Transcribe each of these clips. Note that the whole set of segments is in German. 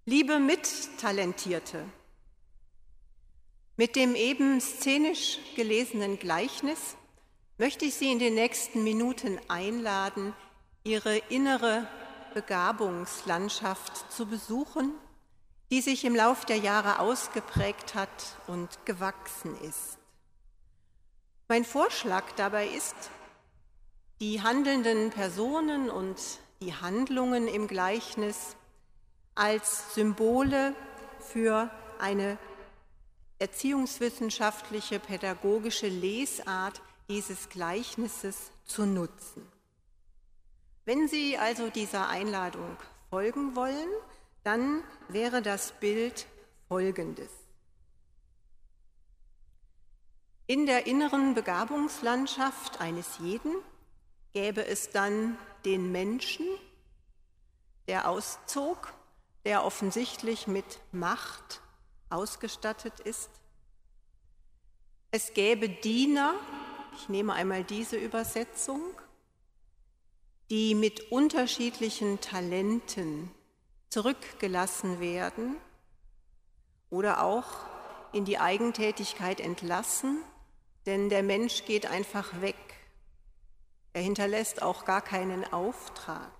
Liebe Mittalentierte, mit dem eben szenisch gelesenen Gleichnis möchte ich Sie in den nächsten Minuten einladen, Ihre innere Begabungslandschaft zu besuchen, die sich im Lauf der Jahre ausgeprägt hat und gewachsen ist. Mein Vorschlag dabei ist, die handelnden Personen und die Handlungen im Gleichnis als Symbole für eine erziehungswissenschaftliche, pädagogische Lesart dieses Gleichnisses zu nutzen. Wenn Sie also dieser Einladung folgen wollen, dann wäre das Bild folgendes. In der inneren Begabungslandschaft eines jeden gäbe es dann den Menschen, der auszog, der offensichtlich mit Macht ausgestattet ist. Es gäbe Diener, ich nehme einmal diese Übersetzung, die mit unterschiedlichen Talenten zurückgelassen werden oder auch in die Eigentätigkeit entlassen, denn der Mensch geht einfach weg. Er hinterlässt auch gar keinen Auftrag.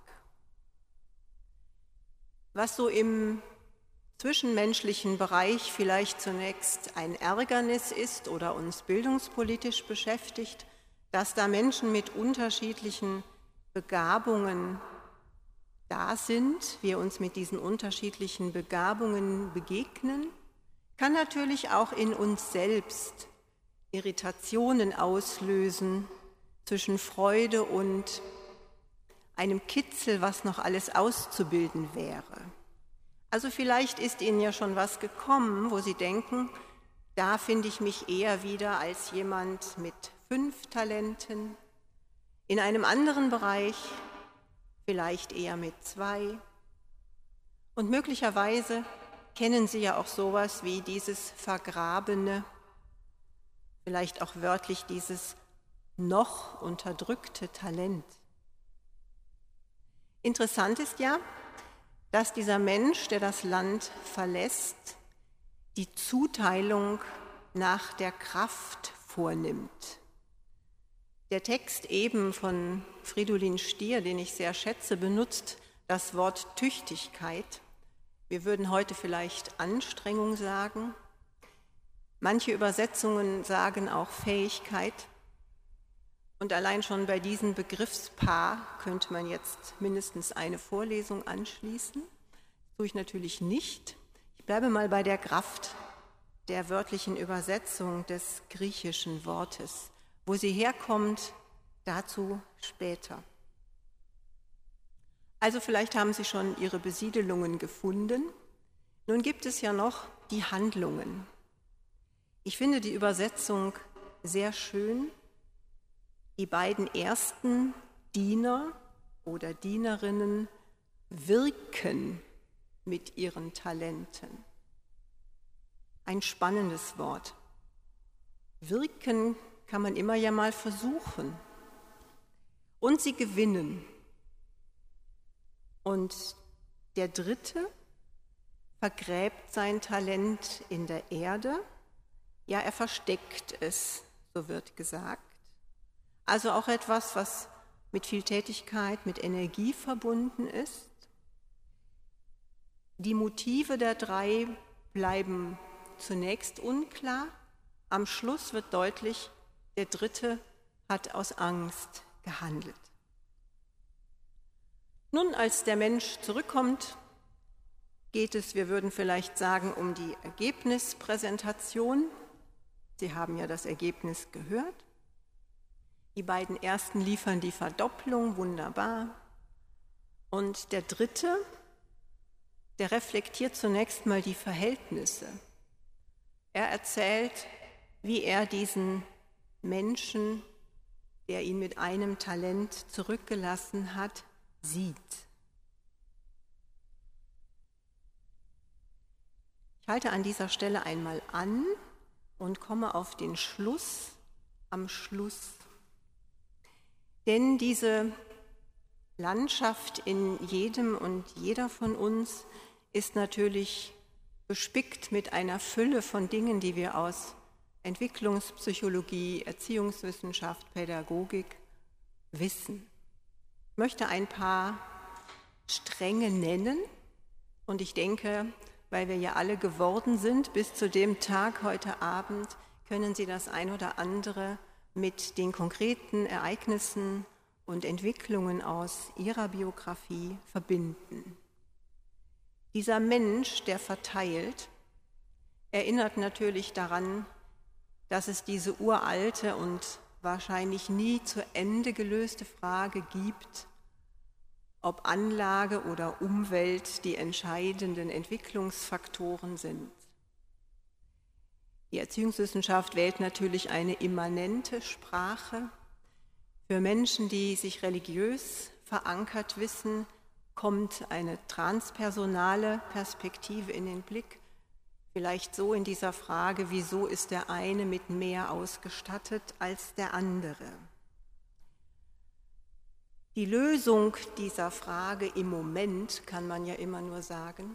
Was so im zwischenmenschlichen Bereich vielleicht zunächst ein Ärgernis ist oder uns bildungspolitisch beschäftigt, dass da Menschen mit unterschiedlichen Begabungen da sind, wir uns mit diesen unterschiedlichen Begabungen begegnen, kann natürlich auch in uns selbst Irritationen auslösen zwischen Freude und einem Kitzel, was noch alles auszubilden wäre. Also vielleicht ist Ihnen ja schon was gekommen, wo Sie denken, da finde ich mich eher wieder als jemand mit 5 Talenten, in einem anderen Bereich vielleicht eher mit 2. Und möglicherweise kennen Sie ja auch sowas wie dieses Vergrabene, vielleicht auch wörtlich dieses noch unterdrückte Talent. Interessant ist ja, dass dieser Mensch, der das Land verlässt, die Zuteilung nach der Kraft vornimmt. Der Text eben von Fridolin Stier, den ich sehr schätze, benutzt das Wort Tüchtigkeit. Wir würden heute vielleicht Anstrengung sagen. Manche Übersetzungen sagen auch Fähigkeit. Und allein schon bei diesem Begriffspaar könnte man jetzt mindestens eine Vorlesung anschließen. Das tue ich natürlich nicht. Ich bleibe mal bei der Kraft der wörtlichen Übersetzung des griechischen Wortes. Wo sie herkommt, dazu später. Also vielleicht haben Sie schon Ihre Besiedelungen gefunden. Nun gibt es ja noch die Handlungen. Ich finde die Übersetzung sehr schön. Die beiden ersten Diener oder Dienerinnen wirken mit ihren Talenten. Ein spannendes Wort. Wirken kann man immer ja mal versuchen. Und sie gewinnen. Und der Dritte vergräbt sein Talent in der Erde. Ja, er versteckt es, so wird gesagt. Also auch etwas, was mit viel Tätigkeit, mit Energie verbunden ist. Die Motive der 3 bleiben zunächst unklar. Am Schluss wird deutlich, der Dritte hat aus Angst gehandelt. Nun, als der Mensch zurückkommt, geht es, wir würden vielleicht sagen, um die Ergebnispräsentation. Sie haben ja das Ergebnis gehört. Die beiden ersten liefern die Verdopplung, wunderbar. Und der Dritte, der reflektiert zunächst mal die Verhältnisse. Er erzählt, wie er diesen Menschen, der ihn mit einem Talent zurückgelassen hat, sieht. Ich halte an dieser Stelle einmal an und komme auf den Schluss am Schluss. Denn diese Landschaft in jedem und jeder von uns ist natürlich bespickt mit einer Fülle von Dingen, die wir aus Entwicklungspsychologie, Erziehungswissenschaft, Pädagogik wissen. Ich möchte ein paar Stränge nennen und ich denke, weil wir ja alle geworden sind bis zu dem Tag heute Abend, können Sie das ein oder andere mit den konkreten Ereignissen und Entwicklungen aus Ihrer Biografie verbinden. Dieser Mensch, der verteilt, erinnert natürlich daran, dass es diese uralte und wahrscheinlich nie zu Ende gelöste Frage gibt, ob Anlage oder Umwelt die entscheidenden Entwicklungsfaktoren sind. Die Erziehungswissenschaft wählt natürlich eine immanente Sprache. Für Menschen, die sich religiös verankert wissen, kommt eine transpersonale Perspektive in den Blick. Vielleicht so in dieser Frage, wieso ist der eine mit mehr ausgestattet als der andere? Die Lösung dieser Frage im Moment, kann man ja immer nur sagen,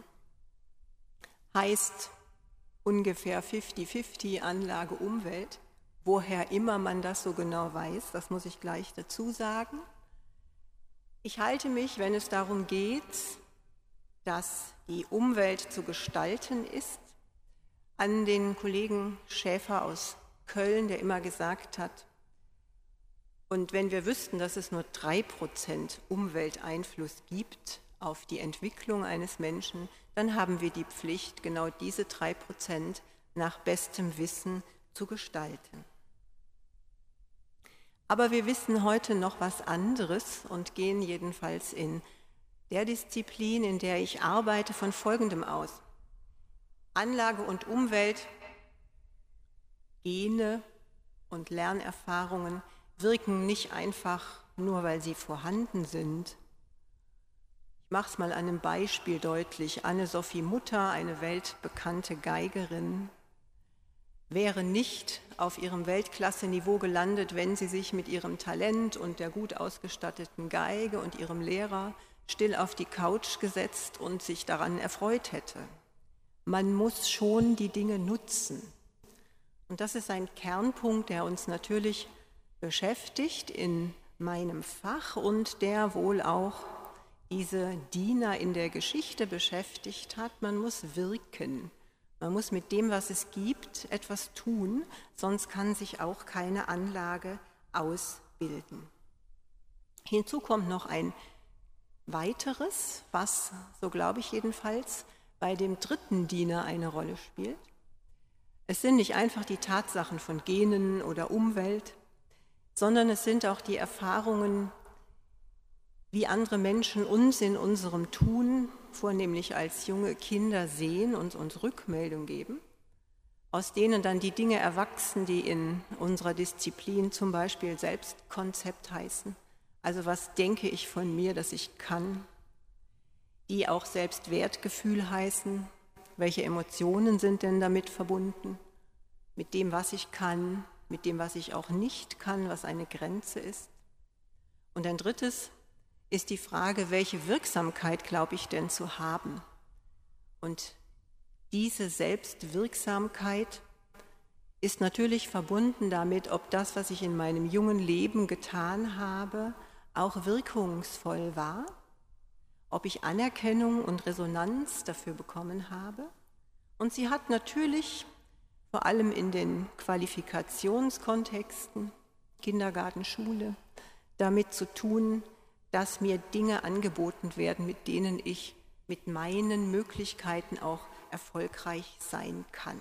heißt ungefähr 50-50 Anlage Umwelt. Woher immer man das so genau weiß, das muss ich gleich dazu sagen. Ich halte mich, wenn es darum geht, dass die Umwelt zu gestalten ist, an den Kollegen Schäfer aus Köln, der immer gesagt hat, und wenn wir wüssten, dass es nur 3% Umwelteinfluss gibt auf die Entwicklung eines Menschen, dann haben wir die Pflicht, genau diese 3% nach bestem Wissen zu gestalten. Aber wir wissen heute noch was anderes und gehen jedenfalls in der Disziplin, in der ich arbeite, von Folgendem aus. Anlage und Umwelt, Gene und Lernerfahrungen wirken nicht einfach nur, weil sie vorhanden sind. Ich mache es mal an einem Beispiel deutlich. Anne-Sophie Mutter, eine weltbekannte Geigerin, wäre nicht auf ihrem Weltklasse-Niveau gelandet, wenn sie sich mit ihrem Talent und der gut ausgestatteten Geige und ihrem Lehrer still auf die Couch gesetzt und sich daran erfreut hätte. Man muss schon die Dinge nutzen. Und das ist ein Kernpunkt, der uns natürlich beschäftigt in meinem Fach und der wohl auch diese Diener in der Geschichte beschäftigt hat. Man muss wirken. Man muss mit dem, was es gibt, etwas tun, sonst kann sich auch keine Anlage ausbilden. Hinzu kommt noch ein weiteres, was, so glaube ich jedenfalls, bei dem dritten Diener eine Rolle spielt. Es sind nicht einfach die Tatsachen von Genen oder Umwelt, sondern es sind auch die Erfahrungen, wie andere Menschen uns in unserem Tun, vornehmlich als junge Kinder sehen und uns Rückmeldung geben, aus denen dann die Dinge erwachsen, die in unserer Disziplin zum Beispiel Selbstkonzept heißen. Also was denke ich von mir, dass ich kann, die auch Selbstwertgefühl heißen. Welche Emotionen sind denn damit verbunden? Mit dem, was ich kann, mit dem, was ich auch nicht kann, was eine Grenze ist. Und ein drittes ist die Frage, welche Wirksamkeit glaube ich denn zu haben? Und diese Selbstwirksamkeit ist natürlich verbunden damit, ob das, was ich in meinem jungen Leben getan habe, auch wirkungsvoll war, ob ich Anerkennung und Resonanz dafür bekommen habe. Und sie hat natürlich vor allem in den Qualifikationskontexten, Kindergarten, Schule, damit zu tun, dass mir Dinge angeboten werden, mit denen ich mit meinen Möglichkeiten auch erfolgreich sein kann.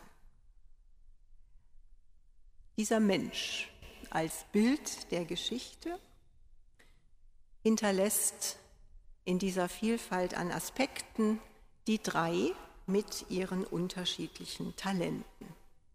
Dieser Mensch als Bild der Geschichte hinterlässt in dieser Vielfalt an Aspekten die drei mit ihren unterschiedlichen Talenten.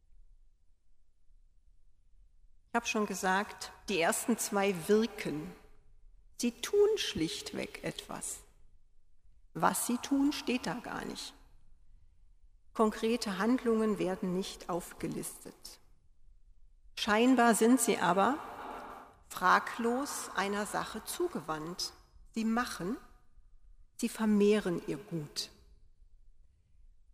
Ich habe schon gesagt, die ersten zwei wirken. Sie tun schlichtweg etwas. Was sie tun, steht da gar nicht. Konkrete Handlungen werden nicht aufgelistet. Scheinbar sind sie aber fraglos einer Sache zugewandt. Sie machen, sie vermehren ihr Gut.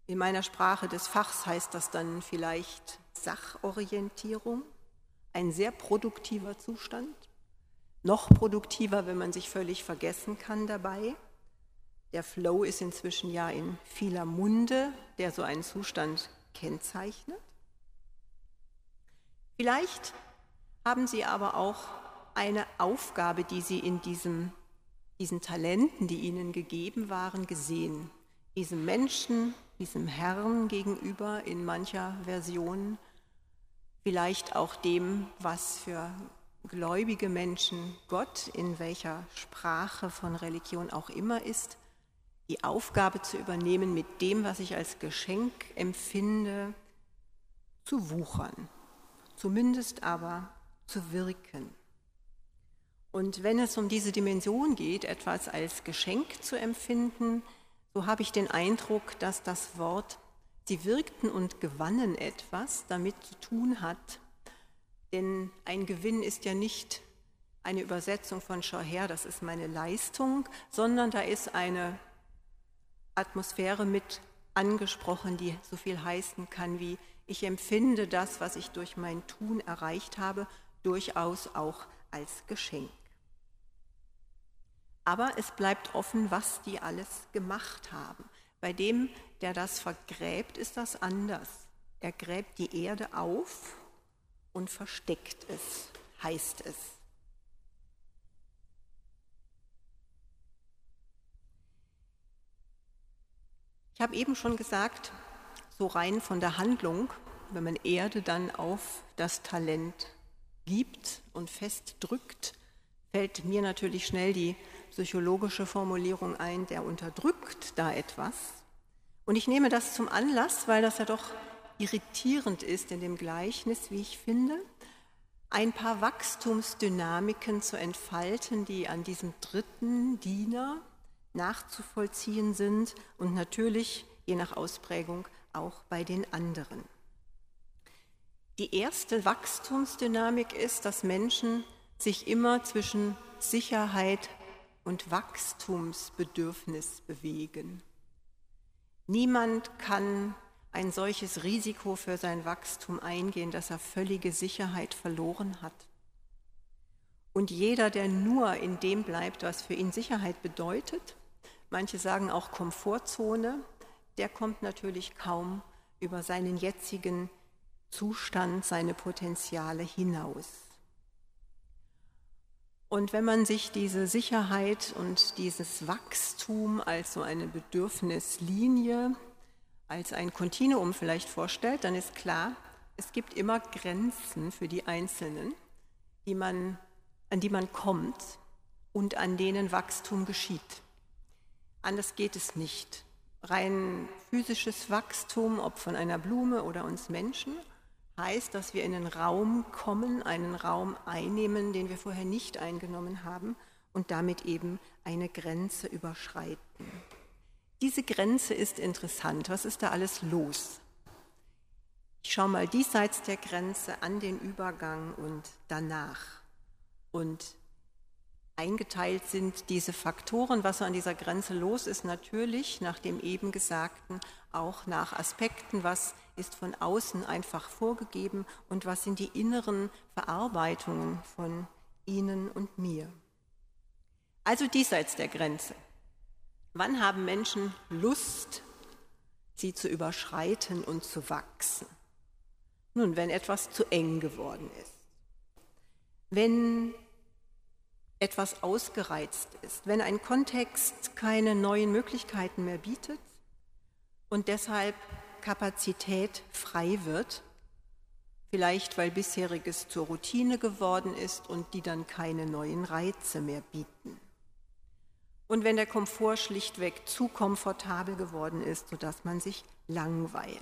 In meiner Sprache des Fachs heißt das dann vielleicht Sachorientierung, ein sehr produktiver Zustand, noch produktiver, wenn man sich völlig vergessen kann dabei. Der Flow ist inzwischen ja in vieler Munde, der so einen Zustand kennzeichnet. Vielleicht haben Sie aber auch eine Aufgabe, die Sie in diesen Talenten, die Ihnen gegeben waren, gesehen. Diesem Menschen, diesem Herrn gegenüber in mancher Version, vielleicht auch dem, was für gläubige Menschen Gott in welcher Sprache von Religion auch immer ist, die Aufgabe zu übernehmen, mit dem, was ich als Geschenk empfinde, zu wuchern, zumindest aber zu wirken. Und wenn es um diese Dimension geht, etwas als Geschenk zu empfinden, so habe ich den Eindruck, dass das Wort "sie wirkten und gewannen etwas" damit zu tun hat. Denn ein Gewinn ist ja nicht eine Übersetzung von "schau her, das ist meine Leistung", sondern da ist eine Atmosphäre mit angesprochen, die so viel heißen kann wie: ich empfinde das, was ich durch mein Tun erreicht habe, durchaus auch als Geschenk. Aber es bleibt offen, was die alles gemacht haben. Bei dem, der das vergräbt, ist das anders. Er gräbt die Erde auf und versteckt es, heißt es. Ich habe eben schon gesagt, so rein von der Handlung, wenn man Erde dann auf das Talent gibt und festdrückt, fällt mir natürlich schnell die psychologische Formulierung ein, der unterdrückt da etwas. Und ich nehme das zum Anlass, weil das ja doch irritierend ist in dem Gleichnis, wie ich finde, ein paar Wachstumsdynamiken zu entfalten, die an diesem dritten Diener nachzuvollziehen sind und natürlich, je nach Ausprägung, auch bei den anderen. Die erste Wachstumsdynamik ist, dass Menschen sich immer zwischen Sicherheit und Wachstumsbedürfnis bewegen. Niemand kann ein solches Risiko für sein Wachstum eingehen, dass er völlige Sicherheit verloren hat. Und jeder, der nur in dem bleibt, was für ihn Sicherheit bedeutet, manche sagen auch Komfortzone, der kommt natürlich kaum über seinen jetzigen Zustand, seine Potenziale hinaus. Und wenn man sich diese Sicherheit und dieses Wachstum als so eine Bedürfnislinie, als ein Kontinuum vielleicht vorstellt, dann ist klar, es gibt immer Grenzen für die Einzelnen, an die man kommt und an denen Wachstum geschieht. Anders geht es nicht. Rein physisches Wachstum, ob von einer Blume oder uns Menschen, heißt, dass wir in einen Raum kommen, einen Raum einnehmen, den wir vorher nicht eingenommen haben und damit eben eine Grenze überschreiten. Diese Grenze ist interessant. Was ist da alles los? Ich schaue mal diesseits der Grenze an den Übergang und danach. Und eingeteilt sind diese Faktoren, was an dieser Grenze los ist, natürlich nach dem eben Gesagten auch nach Aspekten, was ist von außen einfach vorgegeben und was sind die inneren Verarbeitungen von Ihnen und mir. Also diesseits der Grenze. Wann haben Menschen Lust, sie zu überschreiten und zu wachsen? Nun, wenn etwas zu eng geworden ist. Wenn etwas ausgereizt ist, wenn ein Kontext keine neuen Möglichkeiten mehr bietet und deshalb Kapazität frei wird, vielleicht weil bisheriges zur Routine geworden ist und die dann keine neuen Reize mehr bieten. Und wenn der Komfort schlichtweg zu komfortabel geworden ist, sodass man sich langweilt.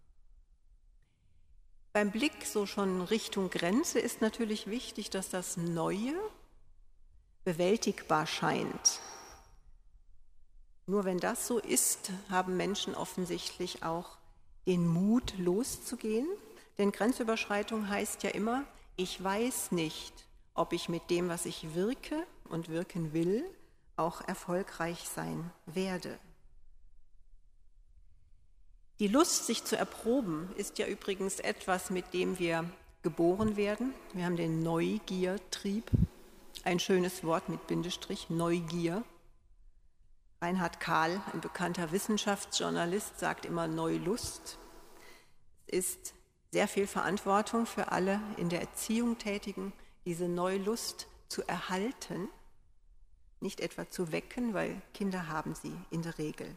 Beim Blick so schon Richtung Grenze ist natürlich wichtig, dass das Neue bewältigbar scheint. Nur wenn das so ist, haben Menschen offensichtlich auch den Mut, loszugehen. Denn Grenzüberschreitung heißt ja immer, ich weiß nicht, ob ich mit dem, was ich wirke und wirken will, auch erfolgreich sein werde. Die Lust, sich zu erproben, ist ja übrigens etwas, mit dem wir geboren werden. Wir haben den Neugiertrieb, ein schönes Wort mit Bindestrich, Neugier. Reinhard Kahl, ein bekannter Wissenschaftsjournalist, sagt immer Neulust. Es ist sehr viel Verantwortung für alle in der Erziehung Tätigen, diese Neulust zu erhalten, nicht etwa zu wecken, weil Kinder haben sie in der Regel.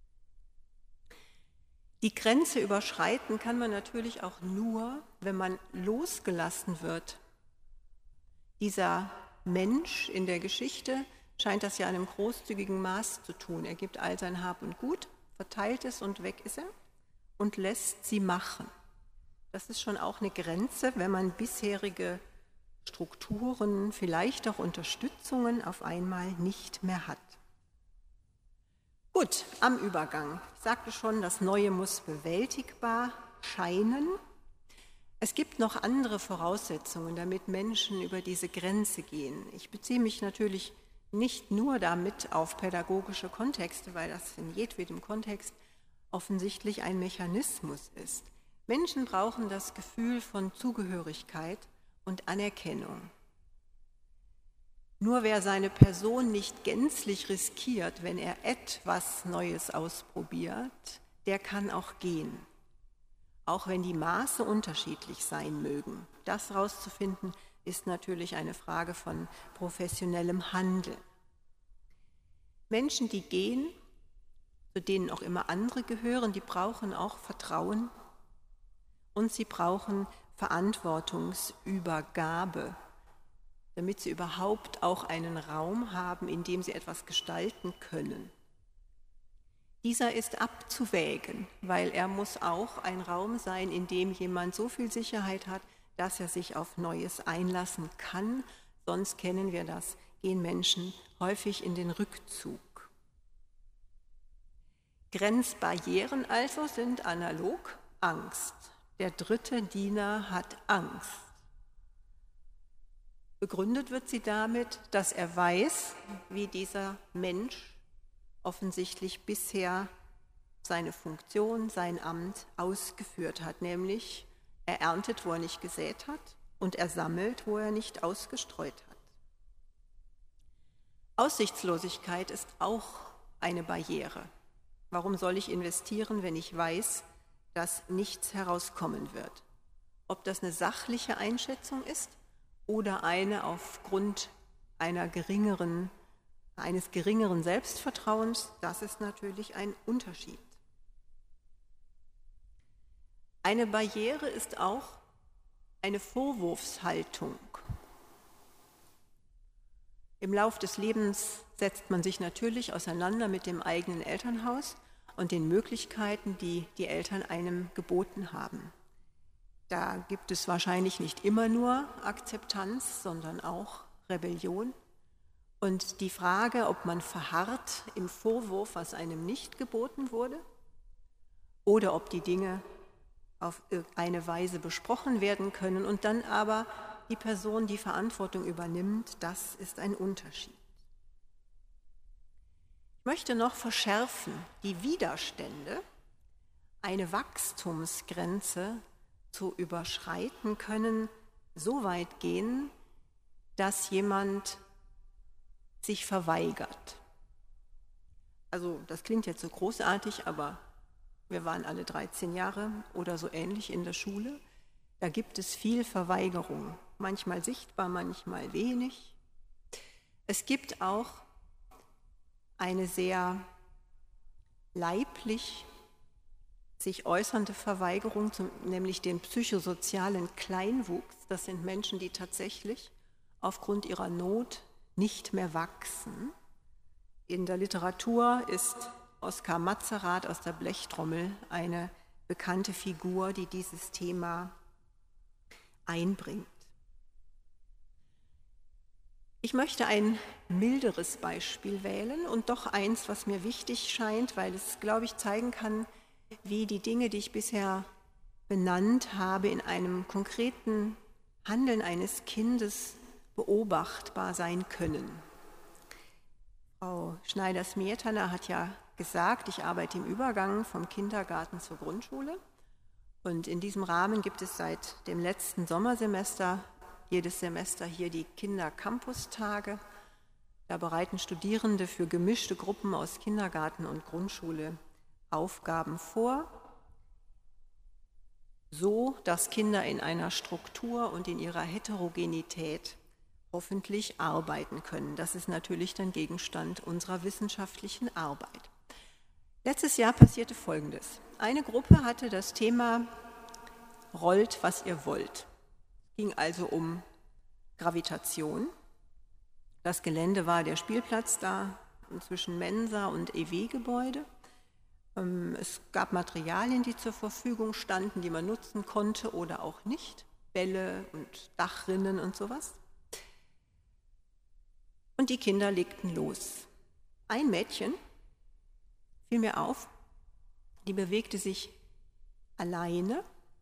Die Grenze überschreiten kann man natürlich auch nur, wenn man losgelassen wird. Dieser Mensch in der Geschichte scheint das ja in einem großzügigen Maß zu tun. Er gibt all sein Hab und Gut, verteilt es und weg ist er und lässt sie machen. Das ist schon auch eine Grenze, wenn man bisherige Strukturen, vielleicht auch Unterstützungen auf einmal nicht mehr hat. Gut, am Übergang. Ich sagte schon, das Neue muss bewältigbar scheinen. Es gibt noch andere Voraussetzungen, damit Menschen über diese Grenze gehen. Ich beziehe mich natürlich nicht nur damit auf pädagogische Kontexte, weil das in jedwedem Kontext offensichtlich ein Mechanismus ist. Menschen brauchen das Gefühl von Zugehörigkeit und Anerkennung. Nur wer seine Person nicht gänzlich riskiert, wenn er etwas Neues ausprobiert, der kann auch gehen. Auch wenn die Maße unterschiedlich sein mögen. Das herauszufinden, ist natürlich eine Frage von professionellem Handeln. Menschen, die gehen, zu denen auch immer andere gehören, die brauchen auch Vertrauen und sie brauchen Verantwortungsübergabe, damit sie überhaupt auch einen Raum haben, in dem sie etwas gestalten können. Dieser ist abzuwägen, weil er muss auch ein Raum sein, in dem jemand so viel Sicherheit hat, dass er sich auf Neues einlassen kann. Sonst kennen wir das, gehen Menschen häufig in den Rückzug. Grenzbarrieren also sind analog Angst. Der dritte Diener hat Angst. Begründet wird sie damit, dass er weiß, wie dieser Mensch offensichtlich bisher seine Funktion, sein Amt ausgeführt hat, nämlich er erntet, wo er nicht gesät hat und er sammelt, wo er nicht ausgestreut hat. Aussichtslosigkeit ist auch eine Barriere. Warum soll ich investieren, wenn ich weiß, dass nichts herauskommen wird? Ob das eine sachliche Einschätzung ist oder eine aufgrund eines geringeren Selbstvertrauens, das ist natürlich ein Unterschied. Eine Barriere ist auch eine Vorwurfshaltung. Im Lauf des Lebens setzt man sich natürlich auseinander mit dem eigenen Elternhaus und den Möglichkeiten, die die Eltern einem geboten haben. Da gibt es wahrscheinlich nicht immer nur Akzeptanz, sondern auch Rebellion. Und die Frage, ob man verharrt im Vorwurf, was einem nicht geboten wurde, oder ob die Dinge auf irgendeine Weise besprochen werden können und dann aber die Person die Verantwortung übernimmt, das ist ein Unterschied. Ich möchte noch verschärfen, die Widerstände, eine Wachstumsgrenze zu überschreiten, können so weit gehen, dass jemand sich verweigert. Also das klingt jetzt so großartig, aber wir waren alle 13 Jahre oder so ähnlich in der Schule. Da gibt es viel Verweigerung, manchmal sichtbar, manchmal wenig. Es gibt auch eine sehr leiblich sich äußernde Verweigerung, nämlich den psychosozialen Kleinwuchs. Das sind Menschen, die tatsächlich aufgrund ihrer Not nicht mehr wachsen. In der Literatur ist Oskar Matzerath aus der Blechtrommel eine bekannte Figur, die dieses Thema einbringt. Ich möchte ein milderes Beispiel wählen und doch eins, was mir wichtig scheint, weil es, glaube ich, zeigen kann, wie die Dinge, die ich bisher benannt habe, in einem konkreten Handeln eines Kindes beobachtbar sein können. Frau Schneider-Smetana hat ja gesagt, ich arbeite im Übergang vom Kindergarten zur Grundschule. Und in diesem Rahmen gibt es seit dem letzten Sommersemester jedes Semester hier die Kinder-Campus-Tage. Da bereiten Studierende für gemischte Gruppen aus Kindergarten und Grundschule Aufgaben vor, so dass Kinder in einer Struktur und in ihrer Heterogenität hoffentlich arbeiten können. Das ist natürlich dann Gegenstand unserer wissenschaftlichen Arbeit. Letztes Jahr passierte Folgendes. Eine Gruppe hatte das Thema Rollt, was ihr wollt. Es ging also um Gravitation. Das Gelände war der Spielplatz da zwischen Mensa und EW-Gebäude. Es gab Materialien, die zur Verfügung standen, die man nutzen konnte oder auch nicht. Bälle und Dachrinnen und sowas. Und die Kinder legten los. Ein Mädchen fiel mir auf, die bewegte sich alleine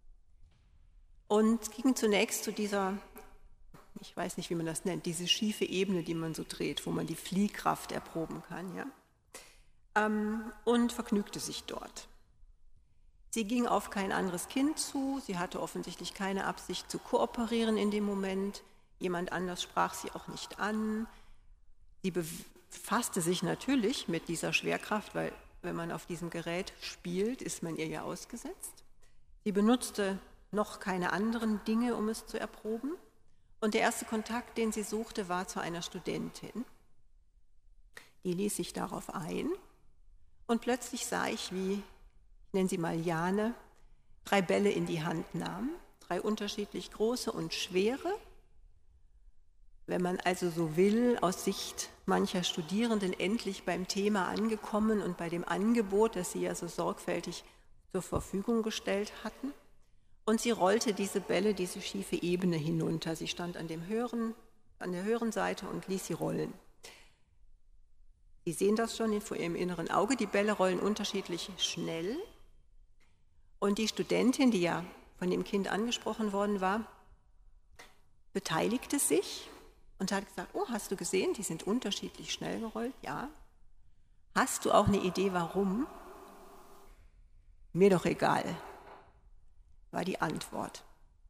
und ging zunächst zu dieser, ich weiß nicht, wie man das nennt, diese schiefe Ebene, die man so dreht, wo man die Fliehkraft erproben kann, ja? Und vergnügte sich dort. Sie ging auf kein anderes Kind zu, sie hatte offensichtlich keine Absicht zu kooperieren in dem Moment, jemand anders sprach sie auch nicht an. Sie befasste sich natürlich mit dieser Schwerkraft, weil wenn man auf diesem Gerät spielt, ist man ihr ja ausgesetzt. Sie benutzte noch keine anderen Dinge, um es zu erproben. Und der erste Kontakt, den sie suchte, war zu einer Studentin. Die ließ sich darauf ein. Und plötzlich sah ich, wie, ich nenne sie mal Jane, 3 Bälle in die Hand nahm, 3 unterschiedlich große und schwere. Wenn man also so will, aus Sicht mancher Studierenden endlich beim Thema angekommen und bei dem Angebot, das sie ja so sorgfältig zur Verfügung gestellt hatten. Und sie rollte diese Bälle, diese schiefe Ebene hinunter. Sie stand an der höheren Seite und ließ sie rollen. Sie sehen das schon vor Ihrem inneren Auge, die Bälle rollen unterschiedlich schnell. Und die Studentin, die ja von dem Kind angesprochen worden war, beteiligte sich und hat gesagt, oh, hast du gesehen, die sind unterschiedlich schnell gerollt? Ja. Hast du auch eine Idee, warum? Mir doch egal, war die Antwort.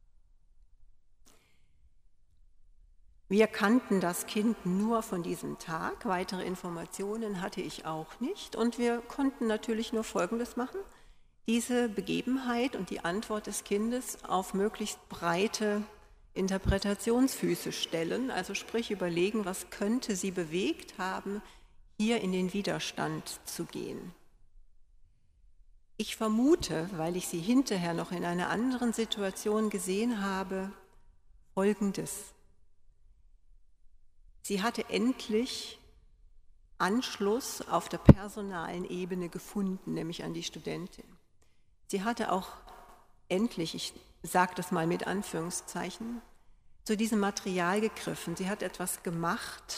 Wir kannten das Kind nur von diesem Tag, weitere Informationen hatte ich auch nicht und wir konnten natürlich nur Folgendes machen, diese Begebenheit und die Antwort des Kindes auf möglichst breite Interpretationsfüße stellen, also sprich überlegen, was könnte sie bewegt haben, hier in den Widerstand zu gehen. Ich vermute, weil ich sie hinterher noch in einer anderen Situation gesehen habe, Folgendes. Sie hatte endlich Anschluss auf der personalen Ebene gefunden, nämlich an die Studentin. Sie hatte auch endlich, ich sage das mal mit Anführungszeichen, zu diesem Material gegriffen. Sie hat etwas gemacht,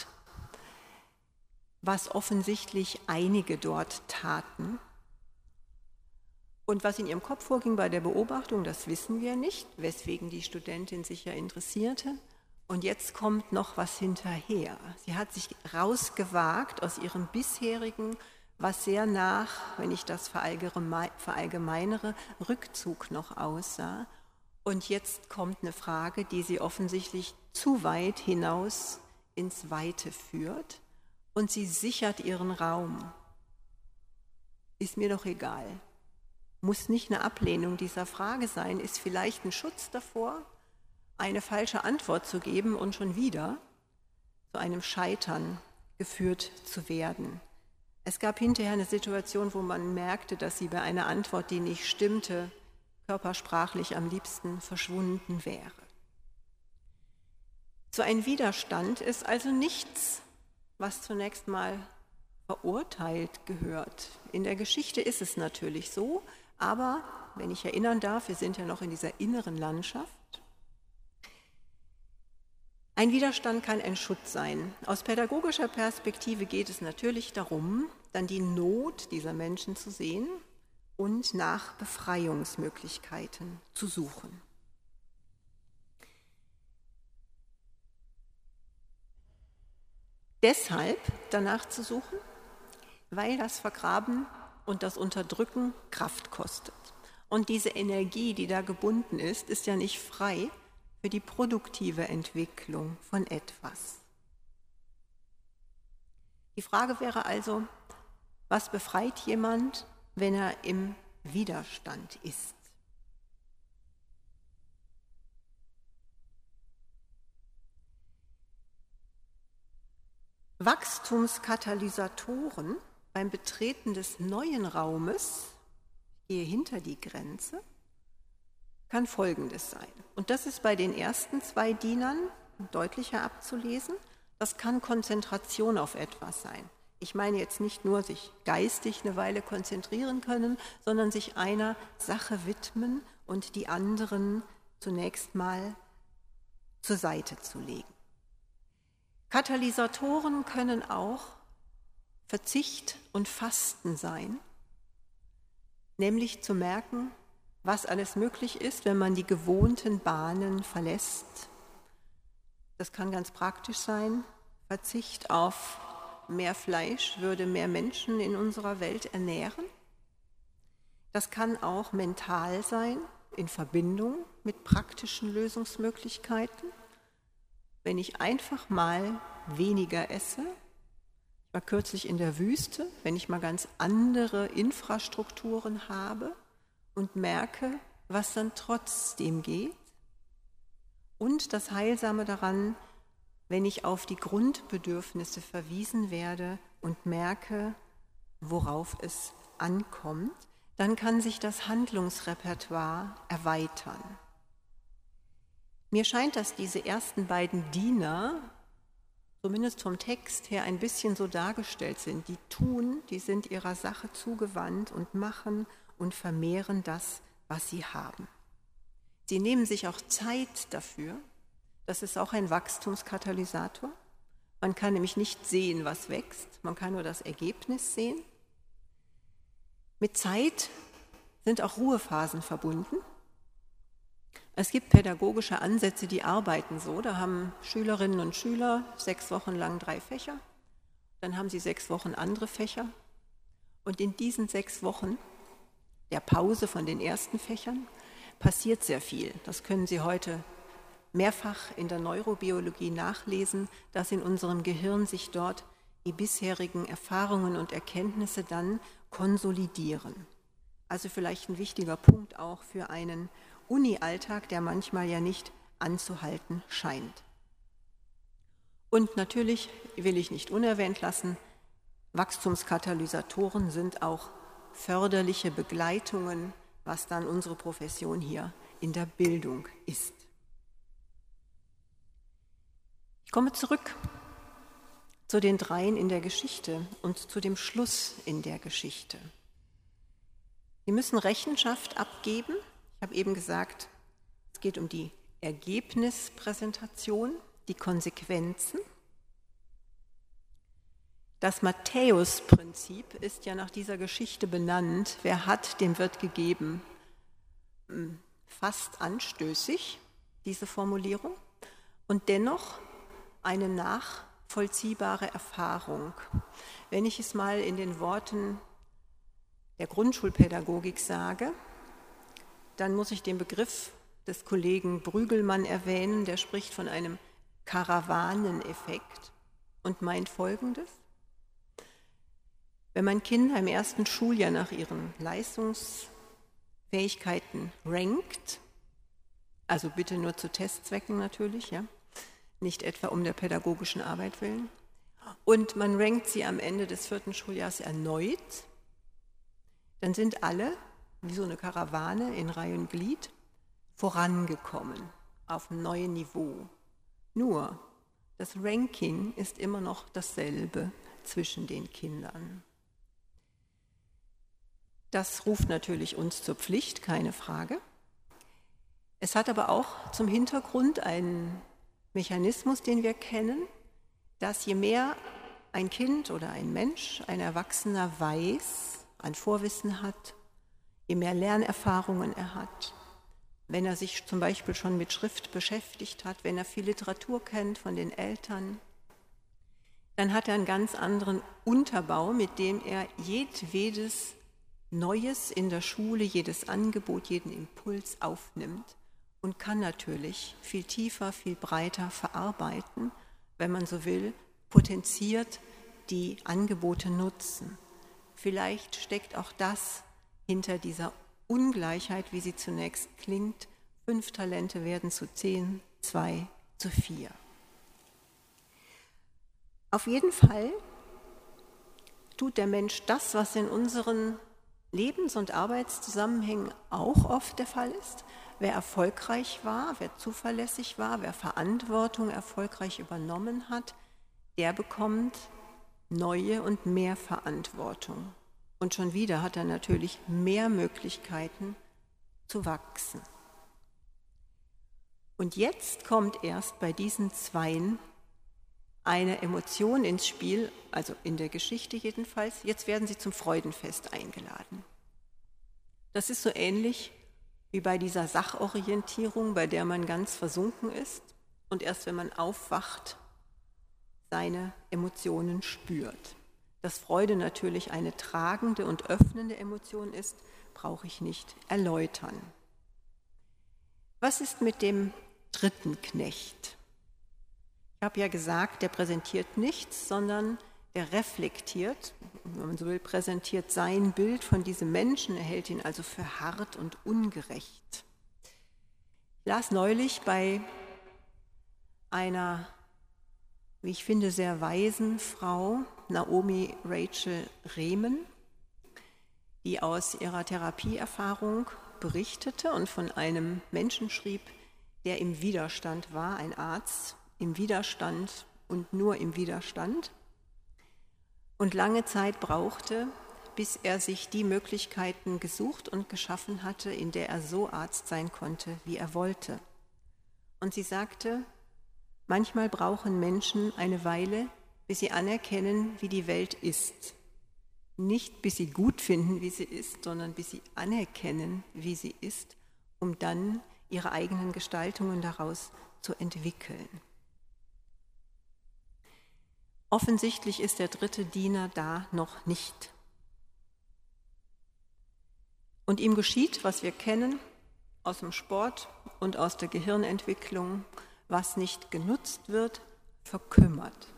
was offensichtlich einige dort taten. Und was in ihrem Kopf vorging bei der Beobachtung, das wissen wir nicht, weswegen die Studentin sich ja interessierte. Und jetzt kommt noch was hinterher. Sie hat sich rausgewagt aus ihrem bisherigen, was sehr nach, wenn ich das verallgemeinere, Rückzug noch aussah. Und jetzt kommt eine Frage, die sie offensichtlich zu weit hinaus ins Weite führt. Und sie sichert ihren Raum. Ist mir doch egal. Muss nicht eine Ablehnung dieser Frage sein, ist vielleicht ein Schutz davor, eine falsche Antwort zu geben und schon wieder zu einem Scheitern geführt zu werden. Es gab hinterher eine Situation, wo man merkte, dass sie bei einer Antwort, die nicht stimmte, körpersprachlich am liebsten verschwunden wäre. So ein Widerstand ist also nichts, was zunächst mal verurteilt gehört. In der Geschichte ist es natürlich so, aber, wenn ich erinnern darf, wir sind ja noch in dieser inneren Landschaft, ein Widerstand kann ein Schutz sein. Aus pädagogischer Perspektive geht es natürlich darum, dann die Not dieser Menschen zu sehen und nach Befreiungsmöglichkeiten zu suchen. Deshalb danach zu suchen, weil das Vergraben und das Unterdrücken Kraft kostet. Und diese Energie, die da gebunden ist ja nicht frei für die produktive Entwicklung von etwas. Die Frage wäre also, was befreit jemand, wenn er im Widerstand ist? Wachstumskatalysatoren beim Betreten des neuen Raumes, ich gehe hinter die Grenze, kann Folgendes sein. Und das ist bei den ersten 2 Dienern deutlicher abzulesen. Das kann Konzentration auf etwas sein. Ich meine jetzt nicht nur sich geistig eine Weile konzentrieren können, sondern sich einer Sache widmen und die anderen zunächst mal zur Seite zu legen. Katalysatoren können auch Verzicht und Fasten sein, nämlich zu merken, was alles möglich ist, wenn man die gewohnten Bahnen verlässt. Das kann ganz praktisch sein. Verzicht auf mehr Fleisch würde mehr Menschen in unserer Welt ernähren. Das kann auch mental sein, in Verbindung mit praktischen Lösungsmöglichkeiten. Wenn ich einfach mal weniger esse, ich war kürzlich in der Wüste, wenn ich mal ganz andere Infrastrukturen habe und merke, was dann trotzdem geht. Und das Heilsame daran, wenn ich auf die Grundbedürfnisse verwiesen werde und merke, worauf es ankommt, dann kann sich das Handlungsrepertoire erweitern. Mir scheint, dass diese ersten beiden Diener, zumindest vom Text her, ein bisschen so dargestellt sind. Die tun, die sind ihrer Sache zugewandt und machen und vermehren das, was sie haben. Sie nehmen sich auch Zeit dafür. Das ist auch ein Wachstumskatalysator. Man kann nämlich nicht sehen, was wächst, man kann nur das Ergebnis sehen. Mit Zeit sind auch Ruhephasen verbunden. Es gibt pädagogische Ansätze, die arbeiten so. Da haben Schülerinnen und Schüler 6 Wochen lang 3 Fächer, dann haben sie 6 Wochen andere Fächer. Und in diesen 6 Wochen der Pause von den ersten Fächern passiert sehr viel. Das können Sie heute mehrfach in der Neurobiologie nachlesen, dass in unserem Gehirn sich dort die bisherigen Erfahrungen und Erkenntnisse dann konsolidieren. Also vielleicht ein wichtiger Punkt auch für einen Uni-Alltag, der manchmal ja nicht anzuhalten scheint. Und natürlich will ich nicht unerwähnt lassen, Wachstumskatalysatoren sind auch förderliche Begleitungen, was dann unsere Profession hier in der Bildung ist. Ich komme zurück zu den 3 in der Geschichte und zu dem Schluss in der Geschichte. Sie müssen Rechenschaft abgeben. Ich habe eben gesagt, es geht um die Ergebnispräsentation, die Konsequenzen. Das Matthäus-Prinzip ist ja nach dieser Geschichte benannt. Wer hat, dem wird gegeben. Fast anstößig, diese Formulierung. Und dennoch eine nachvollziehbare Erfahrung. Wenn ich es mal in den Worten der Grundschulpädagogik sage, dann muss ich den Begriff des Kollegen Brügelmann erwähnen, der spricht von einem Karawaneneffekt und meint Folgendes. Wenn man Kinder im ersten Schuljahr nach ihren Leistungsfähigkeiten rankt, also bitte nur zu Testzwecken natürlich, ja, nicht etwa um der pädagogischen Arbeit willen, und man rankt sie am Ende des 4. Schuljahres erneut, dann sind alle, wie so eine Karawane in Reihe und Glied, vorangekommen auf einem neuen Niveau. Nur, das Ranking ist immer noch dasselbe zwischen den Kindern. Das ruft natürlich uns zur Pflicht, keine Frage. Es hat aber auch zum Hintergrund einen Mechanismus, den wir kennen, dass je mehr ein Kind oder ein Mensch, ein Erwachsener weiß, an Vorwissen hat, je mehr Lernerfahrungen er hat, wenn er sich zum Beispiel schon mit Schrift beschäftigt hat, wenn er viel Literatur kennt von den Eltern, dann hat er einen ganz anderen Unterbau, mit dem er jedwedes Neues in der Schule, jedes Angebot, jeden Impuls aufnimmt und kann natürlich viel tiefer, viel breiter verarbeiten, wenn man so will, potenziert die Angebote nutzen. Vielleicht steckt auch das hinter dieser Ungleichheit, wie sie zunächst klingt. 5 Talente werden zu 10, 2 zu 4. Auf jeden Fall tut der Mensch das, was in unseren Lebens- und Arbeitszusammenhängen auch oft der Fall ist. Wer erfolgreich war, wer zuverlässig war, wer Verantwortung erfolgreich übernommen hat, der bekommt neue und mehr Verantwortung. Und schon wieder hat er natürlich mehr Möglichkeiten zu wachsen. Und jetzt kommt erst bei diesen Zweien eine Emotion ins Spiel, also in der Geschichte jedenfalls. Jetzt werden sie zum Freudenfest eingeladen. Das ist so ähnlich wie bei dieser Sachorientierung, bei der man ganz versunken ist und erst wenn man aufwacht, seine Emotionen spürt. Dass Freude natürlich eine tragende und öffnende Emotion ist, brauche ich nicht erläutern. Was ist mit dem dritten Knecht? Ich habe ja gesagt, der präsentiert nichts, sondern der reflektiert, wenn man so will, präsentiert sein Bild von diesem Menschen, er hält ihn also für hart und ungerecht. Ich las neulich bei einer, wie ich finde, sehr weisen Frau, Naomi Rachel Remen, die aus ihrer Therapieerfahrung berichtete und von einem Menschen schrieb, der im Widerstand war, ein Arzt im Widerstand und nur im Widerstand und lange Zeit brauchte, bis er sich die Möglichkeiten gesucht und geschaffen hatte, in der er so Arzt sein konnte, wie er wollte. Und sie sagte, manchmal brauchen Menschen eine Weile, bis sie anerkennen, wie die Welt ist. Nicht bis sie gut finden, wie sie ist, sondern bis sie anerkennen, wie sie ist, um dann ihre eigenen Gestaltungen daraus zu entwickeln. Offensichtlich ist der dritte Diener da noch nicht. Und ihm geschieht, was wir kennen aus dem Sport und aus der Gehirnentwicklung, was nicht genutzt wird, verkümmert.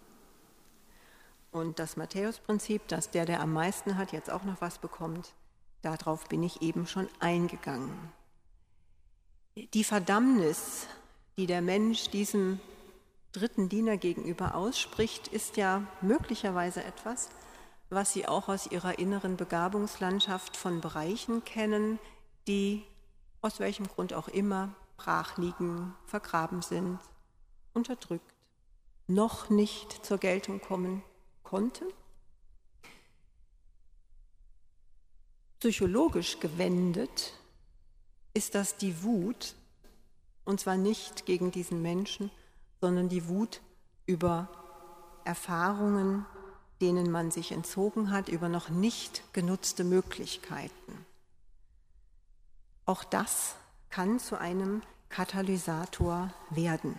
Und das Matthäus-Prinzip, dass der am meisten hat, jetzt auch noch was bekommt, darauf bin ich eben schon eingegangen. Die Verdammnis, die der Mensch diesem dritten Diener gegenüber ausspricht, ist ja möglicherweise etwas, was Sie auch aus Ihrer inneren Begabungslandschaft von Bereichen kennen, die aus welchem Grund auch immer brach liegen, vergraben sind, unterdrückt, noch nicht zur Geltung kommen konnten. Psychologisch gewendet ist das die Wut, und zwar nicht gegen diesen Menschen, sondern die Wut über Erfahrungen, denen man sich entzogen hat, über noch nicht genutzte Möglichkeiten. Auch das kann zu einem Katalysator werden.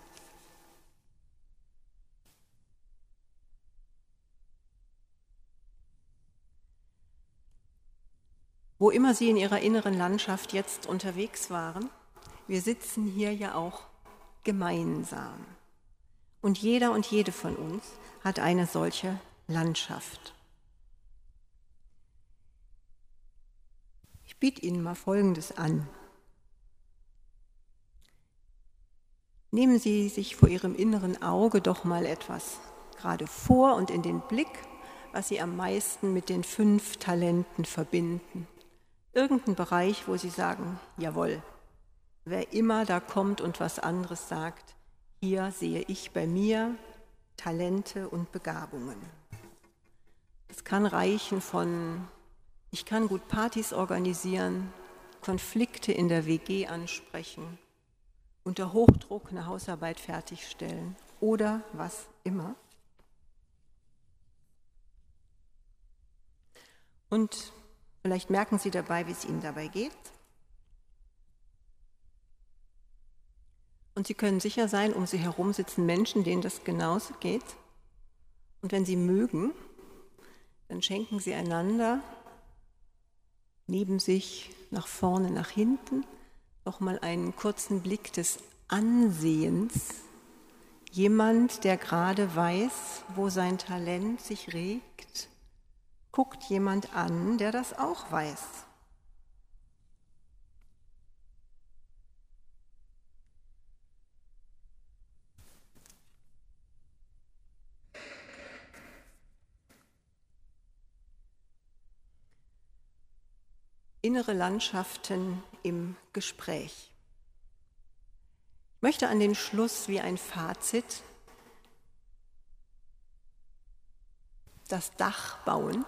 Wo immer Sie in Ihrer inneren Landschaft jetzt unterwegs waren, wir sitzen hier ja auch gemeinsam. Und jeder und jede von uns hat eine solche Landschaft. Ich biete Ihnen mal Folgendes an. Nehmen Sie sich vor Ihrem inneren Auge doch mal etwas gerade vor und in den Blick, was Sie am meisten mit den 5 Talenten verbinden. Irgendein Bereich, wo Sie sagen, jawohl, wer immer da kommt und was anderes sagt, hier sehe ich bei mir Talente und Begabungen. Es kann reichen von, ich kann gut Partys organisieren, Konflikte in der WG ansprechen, unter Hochdruck eine Hausarbeit fertigstellen oder was immer. Und vielleicht merken Sie dabei, wie es Ihnen dabei geht. Und Sie können sicher sein, um Sie herum sitzen Menschen, denen das genauso geht. Und wenn Sie mögen, dann schenken Sie einander neben sich, nach vorne, nach hinten, noch mal einen kurzen Blick des Ansehens. Jemand, der gerade weiß, wo sein Talent sich regt, guckt jemand an, der das auch weiß. Innere Landschaften im Gespräch. Ich möchte an den Schluss wie ein Fazit das Dach bauen.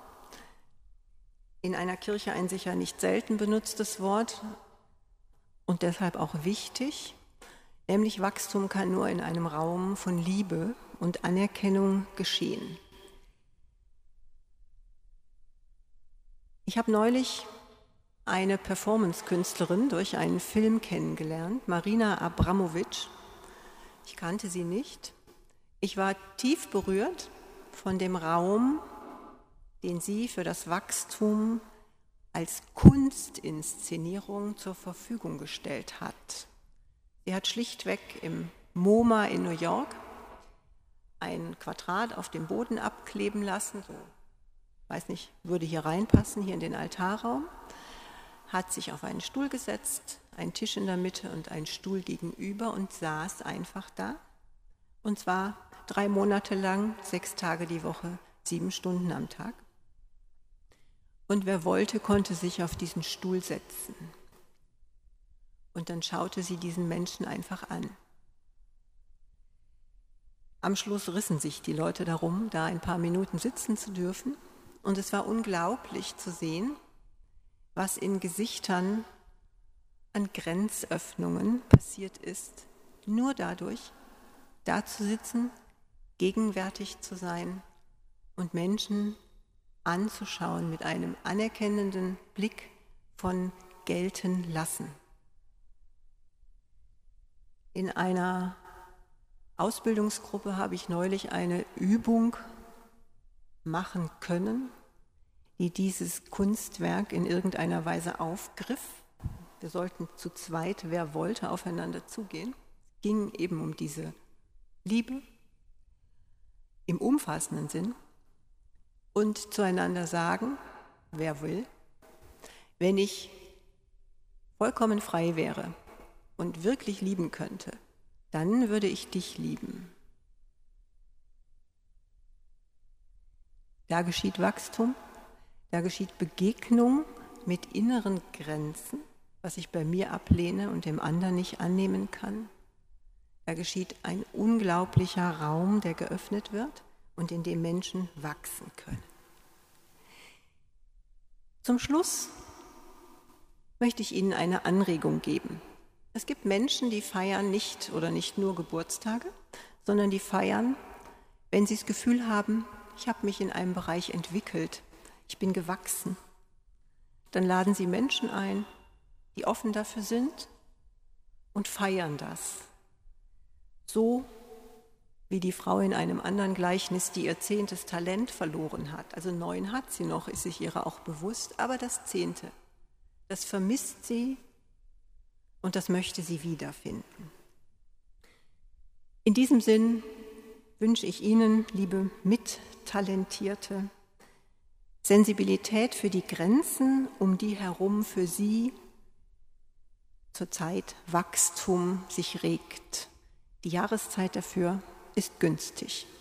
In einer Kirche ein sicher nicht selten benutztes Wort und deshalb auch wichtig, nämlich Wachstum kann nur in einem Raum von Liebe und Anerkennung geschehen. Ich habe neulich eine Performance-Künstlerin durch einen Film kennengelernt, Marina Abramovic. Ich kannte sie nicht. Ich war tief berührt von dem Raum, den sie für das Wachstum als Kunstinszenierung zur Verfügung gestellt hat. Sie hat schlichtweg im MoMA in New York ein Quadrat auf dem Boden abkleben lassen, so, weiß nicht, würde hier reinpassen, hier in den Altarraum, hat sich auf einen Stuhl gesetzt, einen Tisch in der Mitte und einen Stuhl gegenüber und saß einfach da. Und zwar 3 Monate lang, 6 Tage die Woche, 7 Stunden am Tag. Und wer wollte, konnte sich auf diesen Stuhl setzen. Und dann schaute sie diesen Menschen einfach an. Am Schluss rissen sich die Leute darum, da ein paar Minuten sitzen zu dürfen. Und es war unglaublich zu sehen, was in Gesichtern an Grenzöffnungen passiert ist, nur dadurch, da zu sitzen, gegenwärtig zu sein und Menschen anzuschauen mit einem anerkennenden Blick von gelten lassen. In einer Ausbildungsgruppe habe ich neulich eine Übung machen können, die dieses Kunstwerk in irgendeiner Weise aufgriff. Wir sollten zu zweit, wer wollte, aufeinander zugehen. Es ging eben um diese Liebe im umfassenden Sinn und zueinander sagen, wer will, wenn ich vollkommen frei wäre und wirklich lieben könnte, dann würde ich dich lieben. Da geschieht Wachstum. Da geschieht Begegnung mit inneren Grenzen, was ich bei mir ablehne und dem anderen nicht annehmen kann. Da geschieht ein unglaublicher Raum, der geöffnet wird und in dem Menschen wachsen können. Zum Schluss möchte ich Ihnen eine Anregung geben. Es gibt Menschen, die feiern nicht oder nicht nur Geburtstage, sondern die feiern, wenn sie das Gefühl haben, ich habe mich in einem Bereich entwickelt, ich bin gewachsen. Dann laden sie Menschen ein, die offen dafür sind und feiern das. So wie die Frau in einem anderen Gleichnis, die ihr 10. Talent verloren hat. Also 9 hat sie noch, ist sich ihrer auch bewusst, aber das 10., das vermisst sie und das möchte sie wiederfinden. In diesem Sinn wünsche ich Ihnen, liebe Mittalentierte, Sensibilität für die Grenzen, um die herum für Sie zurzeit Wachstum sich regt. Die Jahreszeit dafür ist günstig.